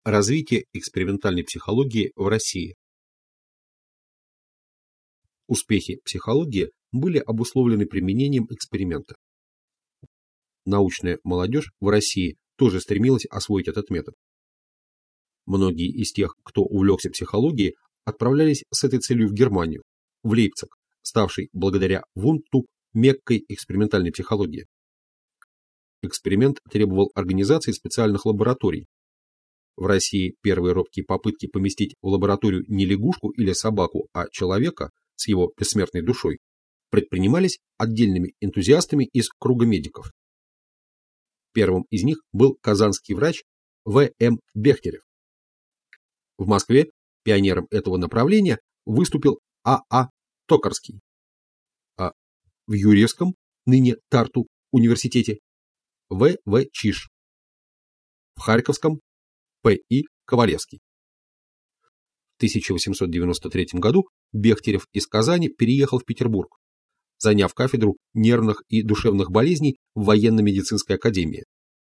Развитие экспериментальной психологии в России. Успехи психологии были обусловлены применением эксперимента. Научная молодежь в России тоже стремилась освоить этот метод. Многие из тех, кто увлекся психологией, отправлялись с этой целью в Германию, в Лейпциг, ставший благодаря Вундту Меккой экспериментальной психологии. Эксперимент требовал организации специальных лабораторий. В России первые робкие попытки поместить в лабораторию не лягушку или собаку, а человека с его бессмертной душой предпринимались отдельными энтузиастами из круга медиков. Первым из них был казанский врач В.М. Бехтерев. В Москве пионером этого направления выступил А.А. Токарский, а в Юрьевском, ныне Тарту, университете В.В. Чиж, в Харьковском П.И. Ковалевский. В 1893 году Бехтерев из Казани переехал в Петербург, заняв кафедру нервных и душевных болезней в военно-медицинской академии.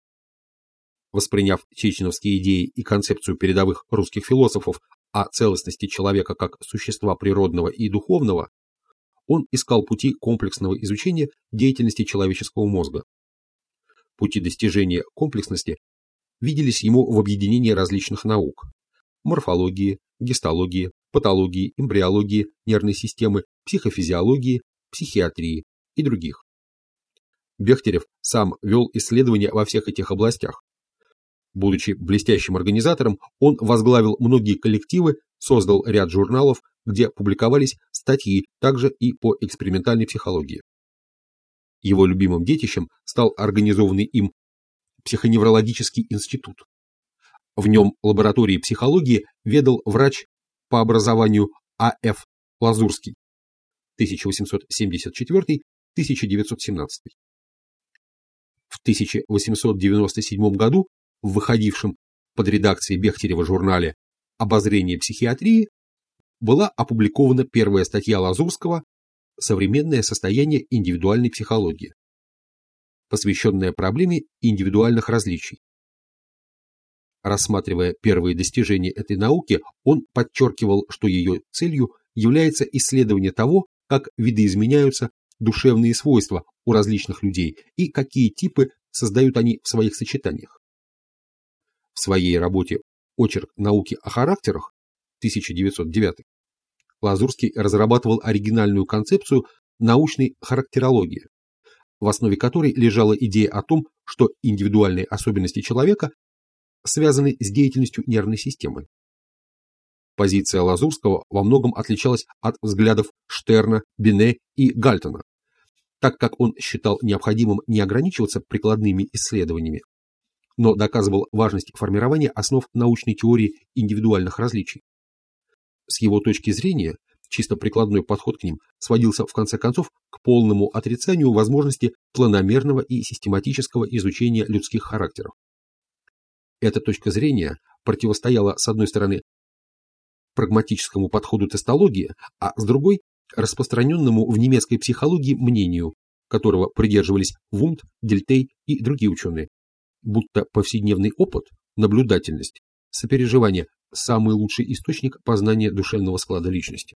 Восприняв чеченовские идеи и концепцию передовых русских философов о целостности человека как существа природного и духовного, он искал пути комплексного изучения деятельности человеческого мозга. Пути достижения комплексности виделись ему в объединении различных наук – морфологии, гистологии, патологии, эмбриологии, нервной системы, психофизиологии, психиатрии и других. Бехтерев сам вел исследования во всех этих областях. Будучи блестящим организатором, он возглавил многие коллективы, создал ряд журналов, где публиковались статьи также и по экспериментальной психологии. Его любимым детищем стал организованный им психоневрологический институт. В нем лабораторией психологии ведал врач по образованию А.Ф. Лазурский 1874-1917. В 1897 году в выходившем под редакцией Бехтерева журнале «Обозрение психиатрии» была опубликована первая статья Лазурского «Современное состояние индивидуальной психологии», посвященная проблеме индивидуальных различий. Рассматривая первые достижения этой науки, он подчеркивал, что ее целью является исследование того, как видоизменяются душевные свойства у различных людей и какие типы создают они в своих сочетаниях. В своей работе «Очерк науки о характерах» 1909 Лазурский разрабатывал оригинальную концепцию научной характерологии, в основе которой лежала идея о том, что индивидуальные особенности человека связаны с деятельностью нервной системы. Позиция Лазурского во многом отличалась от взглядов Штерна, Бине и Гальтона, так как он считал необходимым не ограничиваться прикладными исследованиями, но доказывал важность формирования основ научной теории индивидуальных различий. С его точки зрения, чисто прикладной подход к ним сводился в конце концов к полному отрицанию возможности планомерного и систематического изучения людских характеров. Эта точка зрения противостояла, с одной стороны, прагматическому подходу тестологии, а с другой – распространенному в немецкой психологии мнению, которого придерживались Вундт, Дельтей и другие ученые, будто повседневный опыт, наблюдательность, сопереживание – самый лучший источник познания душевного склада личности.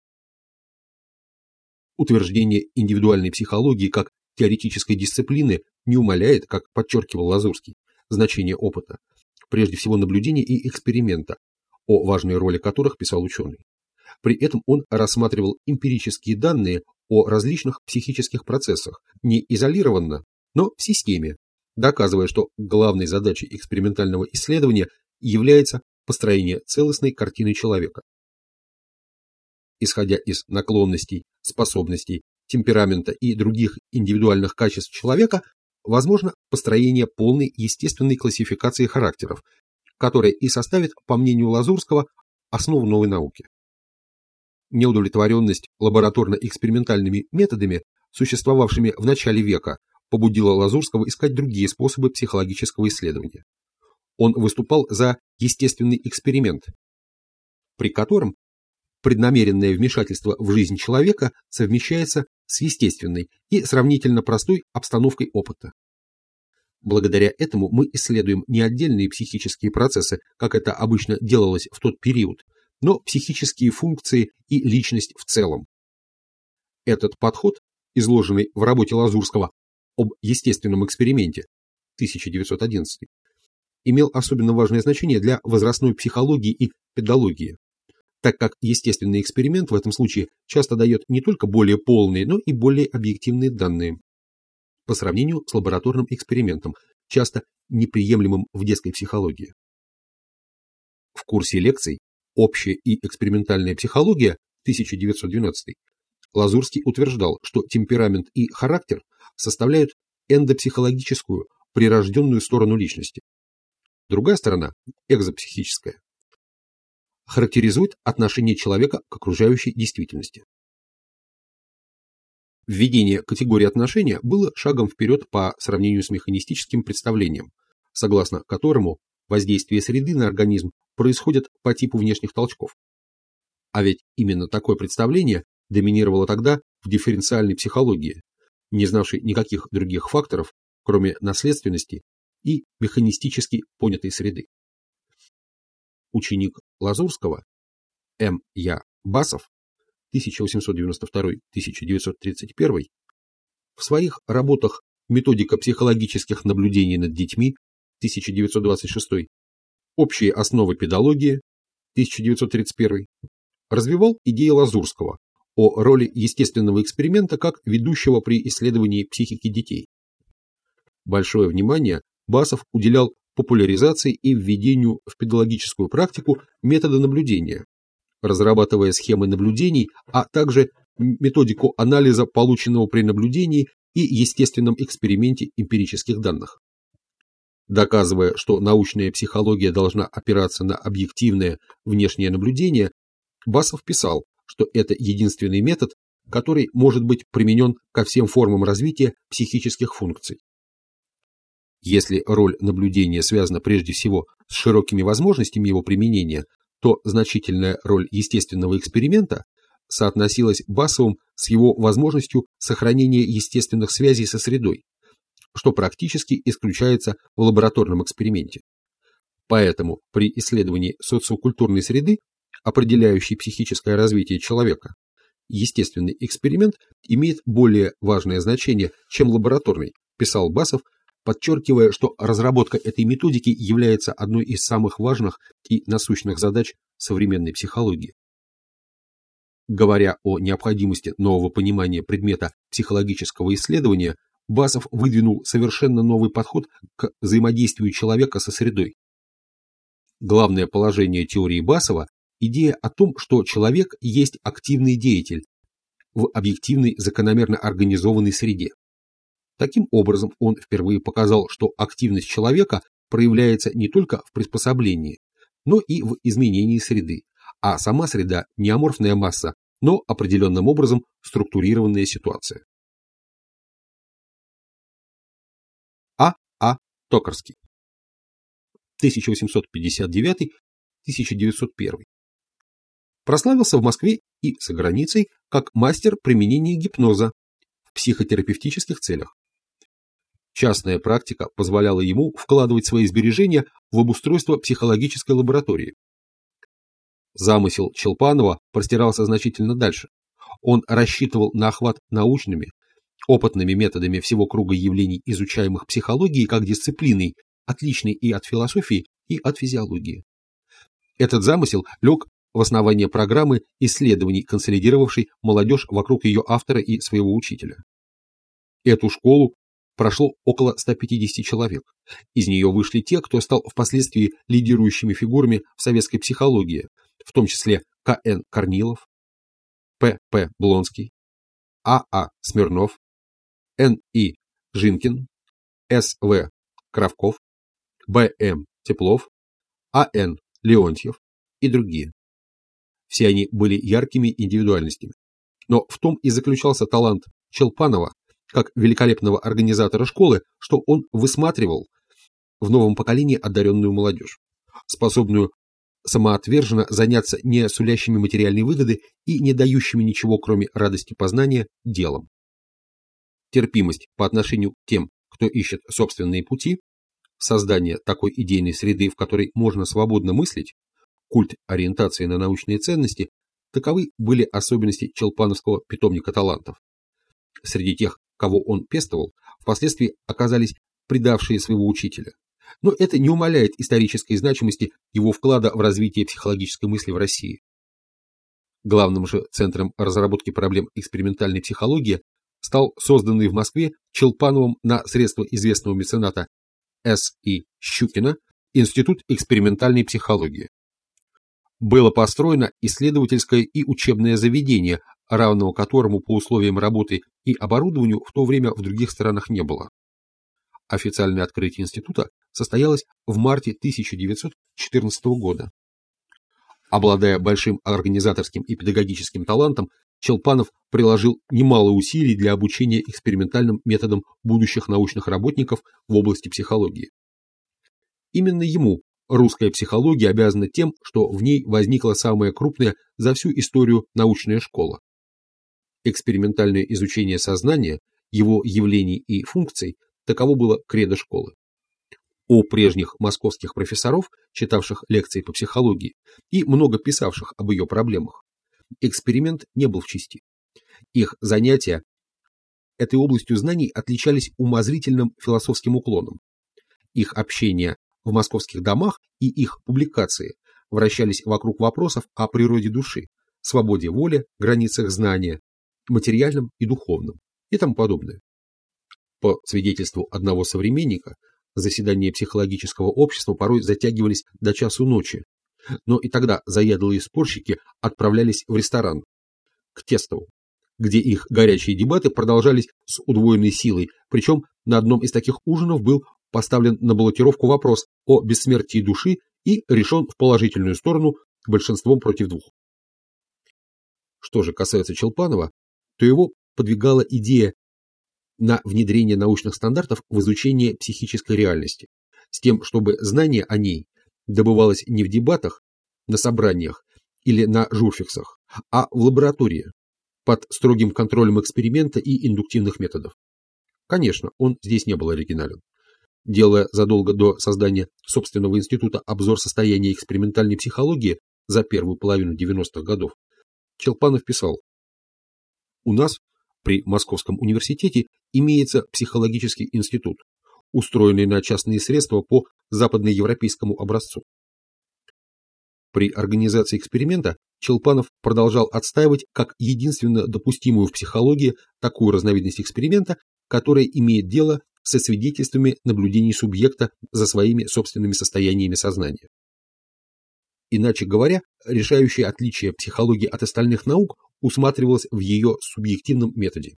Утверждение индивидуальной психологии как теоретической дисциплины не умаляет, как подчеркивал Лазурский, значение опыта, прежде всего наблюдения и эксперимента, о важной роли которых писал ученый. При этом он рассматривал эмпирические данные о различных психических процессах не изолированно, но в системе, доказывая, что главной задачей экспериментального исследования является построение целостной картины человека. Исходя из наклонностей, способностей, темперамента и других индивидуальных качеств человека, возможно построение полной естественной классификации характеров, которая и составит, по мнению Лазурского, основу новой науки. Неудовлетворенность лабораторно-экспериментальными методами, существовавшими в начале века, побудила Лазурского искать другие способы психологического исследования. Он выступал за естественный эксперимент, при котором преднамеренное вмешательство в жизнь человека совмещается с естественной и сравнительно простой обстановкой опыта. Благодаря этому мы исследуем не отдельные психические процессы, как это обычно делалось в тот период, но психические функции и личность в целом. Этот подход, изложенный в работе Лазурского об естественном эксперименте 1911, имел особенно важное значение для возрастной психологии и педагогии, так как естественный эксперимент в этом случае часто дает не только более полные, но и более объективные данные по сравнению с лабораторным экспериментом, часто неприемлемым в детской психологии. В курсе лекций «Общая и экспериментальная психология» 1912 Лазурский утверждал, что темперамент и характер составляют эндопсихологическую, прирожденную сторону личности. Другая сторона, экзопсихическая, характеризует отношение человека к окружающей действительности. Введение категории отношения было шагом вперед по сравнению с механистическим представлением, согласно которому воздействие среды на организм происходит по типу внешних толчков. А ведь именно такое представление доминировало тогда в дифференциальной психологии, не знавшей никаких других факторов, кроме наследственности и механистически понятой среды. Ученик Лазурского М. Я. Басов 1892-1931 в своих работах «Методика психологических наблюдений над детьми» 1926, «Общие основы педагогии» 1931 развивал идеи Лазурского о роли естественного эксперимента как ведущего при исследовании психики детей. Большое внимание Басов уделял популяризации и введению в педагогическую практику метода наблюдения, разрабатывая схемы наблюдений, а также методику анализа полученного при наблюдении и естественном эксперименте эмпирических данных. Доказывая, что научная психология должна опираться на объективное внешнее наблюдение, Басов писал, что это единственный метод, который может быть применен ко всем формам развития психических функций. Если роль наблюдения связана прежде всего с широкими возможностями его применения, то значительная роль естественного эксперимента соотносилась Басовым с его возможностью сохранения естественных связей со средой, что практически исключается в лабораторном эксперименте. Поэтому при исследовании социокультурной среды, определяющей психическое развитие человека, естественный эксперимент имеет более важное значение, чем лабораторный, писал Басов, подчеркивая, что разработка этой методики является одной из самых важных и насущных задач современной психологии. Говоря о необходимости нового понимания предмета психологического исследования, Басов выдвинул совершенно новый подход к взаимодействию человека со средой. Главное положение теории Басова – идея о том, что человек есть активный деятель в объективной закономерно организованной среде. Таким образом, он впервые показал, что активность человека проявляется не только в приспособлении, но и в изменении среды, а сама среда – не аморфная масса, но определенным образом структурированная ситуация. А. Токарский 1859-1901 прославился в Москве и за границей как мастер применения гипноза в психотерапевтических целях. Частная практика позволяла ему вкладывать свои сбережения в обустройство психологической лаборатории. Замысел Челпанова простирался значительно дальше. Он рассчитывал на охват научными, опытными методами всего круга явлений, изучаемых психологией как дисциплиной, отличной и от философии, и от физиологии. Этот замысел лег в основание программы исследований, консолидировавшей молодежь вокруг ее автора и своего учителя. Эту школу прошло около 150 человек. Из нее вышли те, кто стал впоследствии лидирующими фигурами в советской психологии, в том числе К.Н. Корнилов, П.П. Блонский, А.А. Смирнов, Н.И. Жинкин, С.В. Кравков, Б.М. Теплов, А.Н. Леонтьев и другие. Все они были яркими индивидуальностями. Но в том и заключался талант Челпанова, как великолепного организатора школы, что он высматривал в новом поколении одаренную молодежь, способную самоотверженно заняться не сулящими материальной выгоды и не дающими ничего, кроме радости познания, делом. Терпимость по отношению к тем, кто ищет собственные пути, создание такой идейной среды, в которой можно свободно мыслить, культ ориентации на научные ценности, таковы были особенности Челпановского питомника талантов. Среди тех, кого он пестовал, впоследствии оказались предавшие своего учителя. Но это не умаляет исторической значимости его вклада в развитие психологической мысли в России. Главным же центром разработки проблем экспериментальной психологии стал созданный в Москве Челпановым на средства известного мецената С.И. Щукина Институт экспериментальной психологии. Было построено исследовательское и учебное заведение, равного которому по условиям работы и оборудованию в то время в других странах не было. Официальное открытие института состоялось в марте 1914 года. Обладая большим организаторским и педагогическим талантом, Челпанов приложил немало усилий для обучения экспериментальным методам будущих научных работников в области психологии. Именно ему русская психология обязана тем, что в ней возникла самая крупная за всю историю научная школа. Экспериментальное изучение сознания, его явлений и функций – таково было кредо школы. У прежних московских профессоров, читавших лекции по психологии и много писавших об ее проблемах, эксперимент не был в чести. Их занятия этой областью знаний отличались умозрительным философским уклоном. Их общение в московских домах и их публикации вращались вокруг вопросов о природе души, свободе воли, границах знания, материальном и духовном и тому подобное. По свидетельству одного современника, заседания психологического общества порой затягивались до часу ночи, но и тогда заядлые спорщики отправлялись в ресторан, к Тестову, где их горячие дебаты продолжались с удвоенной силой, причем на одном из таких ужинов был поставлен на баллотировку вопрос о бессмертии души и решен в положительную сторону большинством против двух. Что же касается Челпанова, то его подвигала идея на внедрение научных стандартов в изучение психической реальности, с тем, чтобы знание о ней добывалось не в дебатах, на собраниях или на журфиксах, а в лаборатории, под строгим контролем эксперимента и индуктивных методов. Конечно, он здесь не был оригинален. Делая задолго до создания собственного института обзор состояния экспериментальной психологии за первую половину 90-х годов, Челпанов писал: «У нас при Московском университете имеется психологический институт, устроенный на частные средства по западноевропейскому образцу». При организации эксперимента Челпанов продолжал отстаивать как единственно допустимую в психологии такую разновидность эксперимента, которая имеет дело со свидетельствами наблюдений субъекта за своими собственными состояниями сознания. Иначе говоря, решающее отличие психологии от остальных наук усматривалось в ее субъективном методе.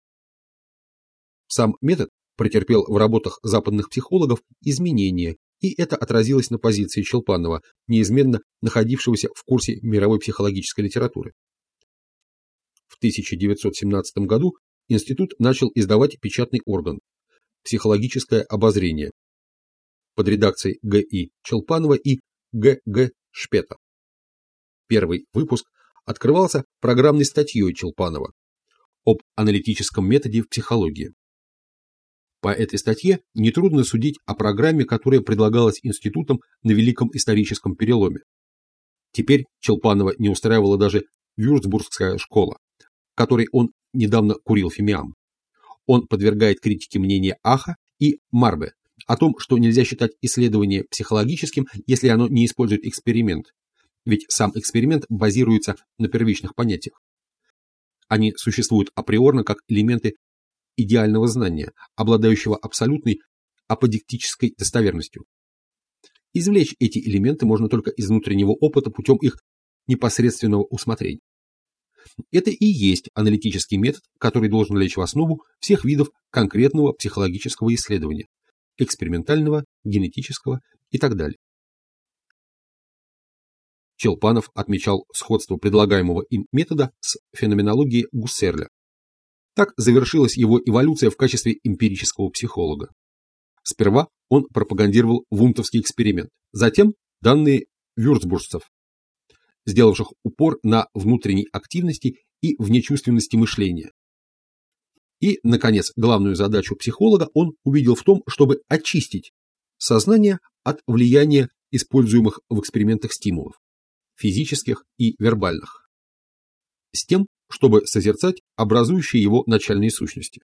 Сам метод претерпел в работах западных психологов изменения, и это отразилось на позиции Челпанова, неизменно находившегося в курсе мировой психологической литературы. В 1917 году институт начал издавать печатный орган «Психологическое обозрение» под редакцией Г.И. Челпанова и Г.Г. Шпета. Первый выпуск открывался программной статьей Челпанова об аналитическом методе в психологии. По этой статье нетрудно судить о программе, которая предлагалась институтом на великом историческом переломе. Теперь Челпанова не устраивала даже Вюрцбургская школа, в которой он недавно курил фимиам. Он подвергает критике мнения Аха и Марбе о том, что нельзя считать исследование психологическим, если оно не использует эксперимент, ведь сам эксперимент базируется на первичных понятиях. Они существуют априорно как элементы идеального знания, обладающего абсолютной аподектической достоверностью. Извлечь эти элементы можно только из внутреннего опыта путем их непосредственного усмотрения. Это и есть аналитический метод, который должен лечь в основу всех видов конкретного психологического исследования, экспериментального, генетического и так далее. Челпанов отмечал сходство предлагаемого им метода с феноменологией Гуссерля. Так завершилась его эволюция в качестве эмпирического психолога. Сперва он пропагандировал вунтовский эксперимент, затем данные вюрцбуржцев, сделавших упор на внутренней активности и внечувственности мышления. И, наконец, главную задачу психолога он увидел в том, чтобы очистить сознание от влияния используемых в экспериментах стимулов, физических и вербальных, с тем, чтобы созерцать образующие его начальные сущности.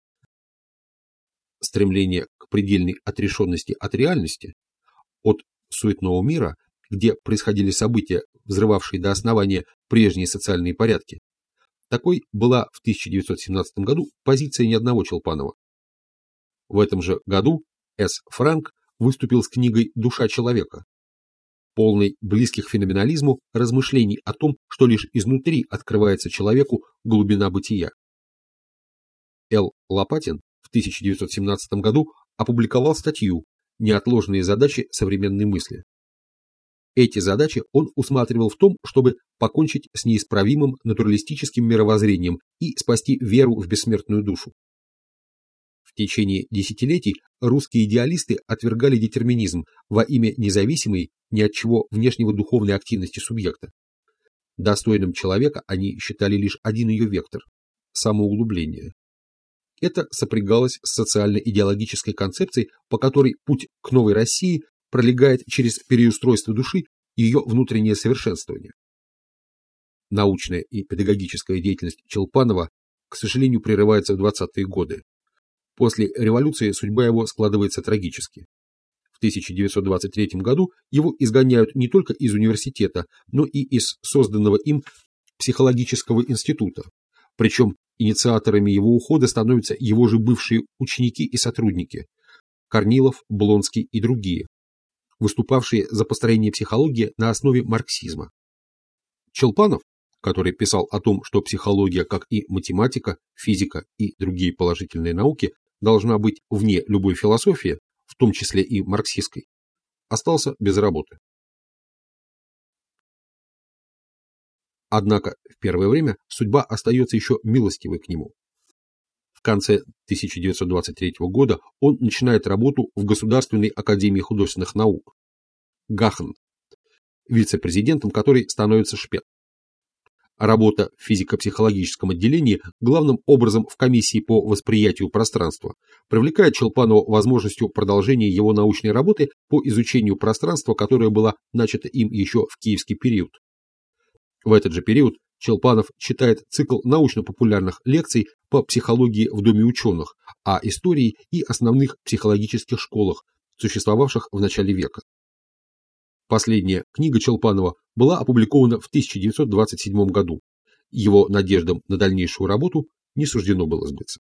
Стремление к предельной отрешенности от реальности, от суетного мира, где происходили события, взрывавшие до основания прежние социальные порядки. Такой была в 1917 году позиция ни одного Челпанова. В этом же году С. Франк выступил с книгой «Душа человека», полной близких феноменализму размышлений о том, что лишь изнутри открывается человеку глубина бытия. Л. Лопатин в 1917 году опубликовал статью «Неотложные задачи современной мысли». Эти задачи он усматривал в том, чтобы покончить с неисправимым натуралистическим мировоззрением и спасти веру в бессмертную душу. В течение десятилетий русские идеалисты отвергали детерминизм во имя независимой ни от чего внешнего духовной активности субъекта. Достойным человека они считали лишь один ее вектор – самоуглубление. Это сопрягалось с социально-идеологической концепцией, по которой путь к новой России пролегает через переустройство души и ее внутреннее совершенствование. Научная и педагогическая деятельность Челпанова, к сожалению, прерывается в 20-е годы. После революции судьба его складывается трагически. В 1923 году его изгоняют не только из университета, но и из созданного им психологического института. Причем инициаторами его ухода становятся его же бывшие ученики и сотрудники – Корнилов, Блонский и другие, выступавшие за построение психологии на основе марксизма. Челпанов, который писал о том, что психология, как и математика, физика и другие положительные науки, должна быть вне любой философии, в том числе и марксистской, остался без работы. Однако в первое время судьба остается еще милостивой к нему. В конце 1923 года он начинает работу в Государственной академии художественных наук, Гахн, вице-президентом которой становится Шпет. Работа в физико-психологическом отделении, главным образом в комиссии по восприятию пространства, привлекает Челпанова возможностью продолжения его научной работы по изучению пространства, которая была начата им еще в киевский период. В этот же период Челпанов читает цикл научно-популярных лекций по психологии в Доме ученых, о истории и основных психологических школах, существовавших в начале века. Последняя книга Челпанова была опубликована в 1927 году. Его надеждам на дальнейшую работу не суждено было сбыться.